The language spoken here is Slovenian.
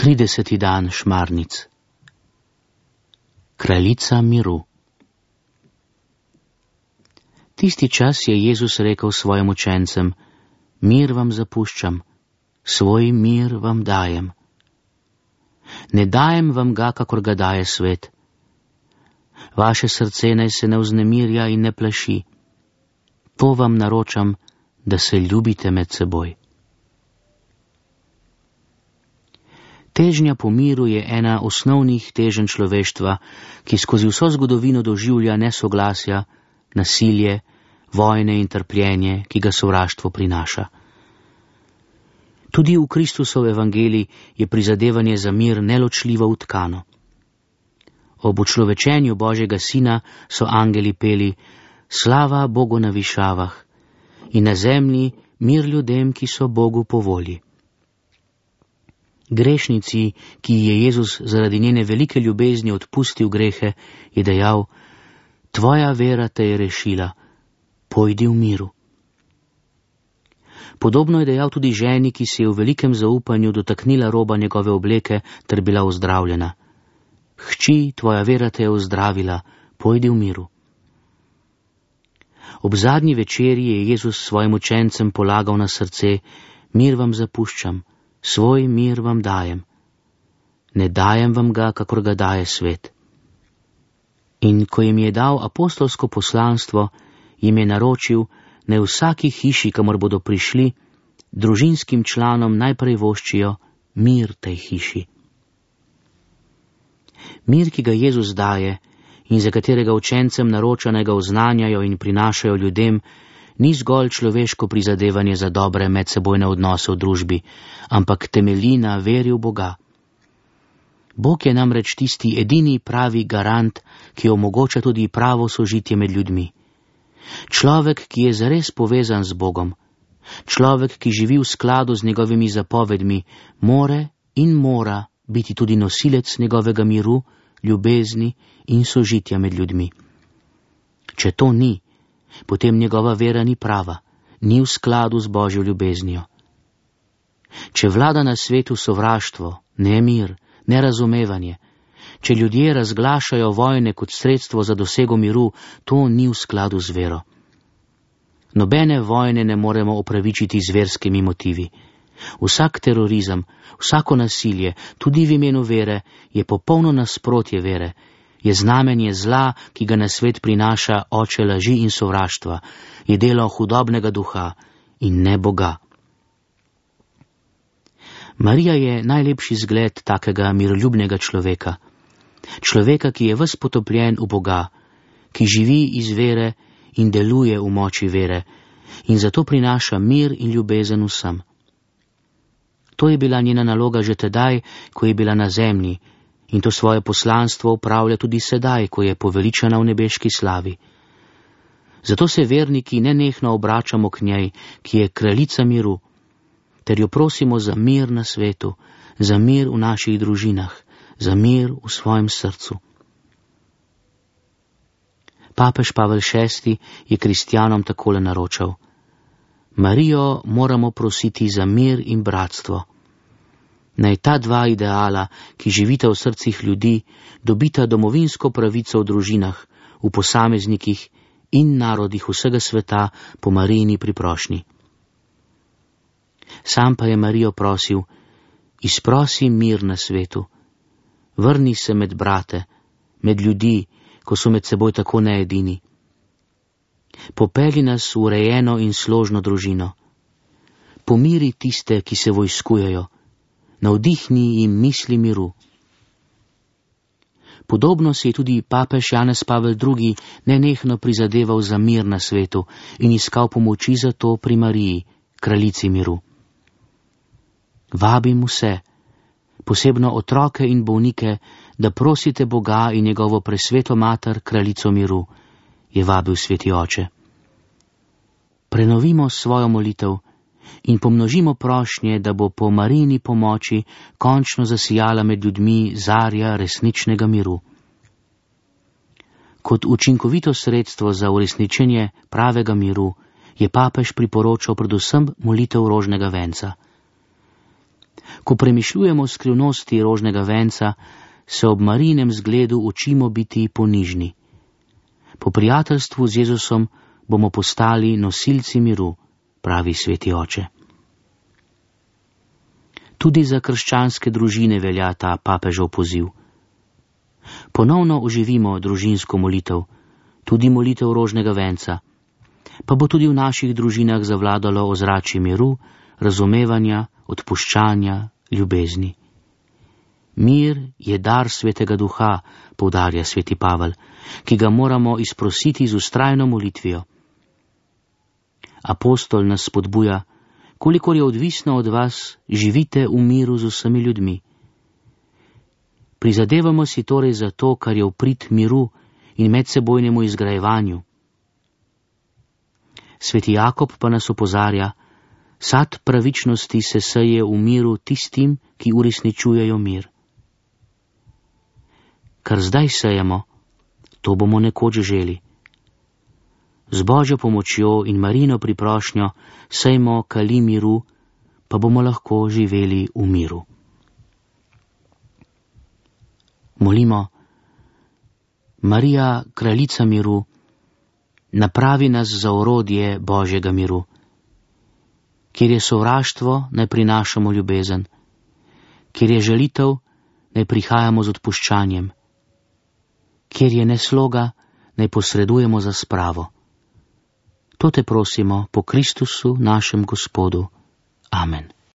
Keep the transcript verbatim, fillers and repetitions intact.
Trideseti dan Šmarnic. Kraljica miru. Tisti čas je Jezus rekel svojim učencem: mir vam zapuščam, svoj mir vam dajem. Ne dajem vam ga, kakor ga daje svet. Vaše srce naj se ne vznemirja in ne plaši. To vam naročam, da se ljubite med seboj. Težnja po miru je ena osnovnih teženj človeštva, ki skozi vso zgodovino doživlja nesoglasja, nasilje, vojne in trpljenje, ki ga sovraštvo prinaša. Tudi v Kristusov evangeliji je prizadevanje za mir neločljivo utkano. Ob učlovečenju Božjega Sina so angeli peli: slava Bogu na višavah in na zemlji mir ljudem, ki so Bogu po volji. Grešnici, ki ji je Jezus zaradi njene velike ljubezni odpustil grehe, je dejal: tvoja vera te je rešila, pojdi v miru. Podobno je dejal tudi ženi, ki se je v velikem zaupanju dotaknila roba njegove obleke ter bila ozdravljena: hči, tvoja vera te je ozdravila, pojdi v miru. Ob zadnji večerji je Jezus svojim učencem polagal na srce: mir vam zapuščam, svoj mir vam dajem. Ne dajem vam ga, kakor ga daje svet. In ko jim je dal apostolsko poslanstvo, jim je naročil, naj v vsaki hiši, kamor bodo prišli, družinskim članom najprej voščijo mir tej hiši. Mir, ki ga Jezus daje in za katerega učencem naroča, naj ga oznanjajo in prinašajo ljudem, ni zgolj človeško prizadevanje za dobre medsebojne odnose v družbi, ampak temelji na veri v Boga. Bog je namreč tisti edini pravi garant, ki omogoča tudi pravo sožitje med ljudmi. Človek, ki je zares povezan z Bogom, človek, ki živi v skladu z njegovimi zapovedmi, more in mora biti tudi nosilec njegovega miru, ljubezni in sožitja med ljudmi. Če to ni, potem njegova vera ni prava, ni v skladu z Božjo ljubeznijo. Če vlada na svetu sovraštvo, nemir, nerazumevanje, če ljudje razglašajo vojne kot sredstvo za dosego miru, to ni v skladu z vero. Nobene vojne ne moremo opravičiti z verskimi motivi. Vsak terorizem, vsako nasilje, tudi v imenu vere, je popolno nasprotje vere, je znamenje zla, ki ga na svet prinaša oče laži in sovraštva, je delo hudobnega duha in ne Boga. Marija je najlepši zgled takega miroljubnega človeka. Človeka, ki je ves potopljen v Boga, ki živi iz vere in deluje v moči vere in zato prinaša mir in ljubezen vsem. To je bila njena naloga že tedaj, ko je bila na zemlji, in to svoje poslanstvo upravlja tudi sedaj, ko je poveličana v nebeški slavi. Zato se verniki nenehno obračamo k njej, ki je kraljica miru, ter jo prosimo za mir na svetu, za mir v naših družinah, za mir v svojem srcu. Papež Pavel šesti je kristjanom takole naročal: Marijo moramo prositi za mir in bratstvo. Naj ta dva ideala, ki živita v srcih ljudi, dobita domovinsko pravico v družinah, v posameznikih in narodih vsega sveta po Marijini priprošnji. Sam pa je Marijo prosil: izprosi mir na svetu, vrni se med brate, med ljudi, ko so med seboj tako needini. Popelji nas v urejeno in složno družino. Pomiri tiste, ki se vojskujejo, navdihni jim misli miru. Podobno se je tudi papež Janez Pavel drugi nenehno prizadeval za mir na svetu in iskal pomoči za to pri Mariji, kraljici miru. Vabim vse, posebno otroke in bolnike, da prosite Boga in njegovo presveto mater, kraljico miru, je vabil sveti oče. Prenovimo svojo molitev in pomnožimo prošnje, da bo po Marijini pomoči končno zasijala med ljudmi zarja resničnega miru. Kot učinkovito sredstvo za uresničenje pravega miru je papež priporočal predvsem molitev rožnega venca. Ko premišljujemo skrivnosti rožnega venca, se ob Marijinem zgledu učimo biti ponižni. Po prijateljstvu z Jezusom bomo postali nosilci miru, pravi sveti oče. Tudi za krščanske družine velja ta papežev poziv. Ponovno oživimo družinsko molitev, tudi molitev rožnega venca, pa bo tudi v naših družinah zavladalo ozračje miru, razumevanja, odpuščanja, ljubezni. Mir je dar svetega duha, poudarja sveti Pavel, ki ga moramo izprositi z vztrajno molitvijo. Apostol nas spodbuja, kolikor je odvisno od vas, živite v miru z vsemi ljudmi. Prizadevamo si torej za to, kar je v prid miru in medsebojnemu izgrajevanju. Sveti Jakob pa nas opozarja, sad pravičnosti se seje v miru tistim, ki uresničujejo mir. Kar zdaj sejemo, to bomo nekoč želi. Z Božjo pomočjo in Marijino priprošnjo sejmo kali miru, pa bomo lahko živeli v miru. Molimo, Marija, kraljica miru, napravi nas za orodje Božjega miru. Kjer je sovraštvo, naj prinašamo ljubezen. Kjer je žalitev, naj prihajamo z odpuščanjem. Kjer je nesloga, naj posredujemo za spravo. To te prosimo po Kristusu, našem Gospodu. Amen.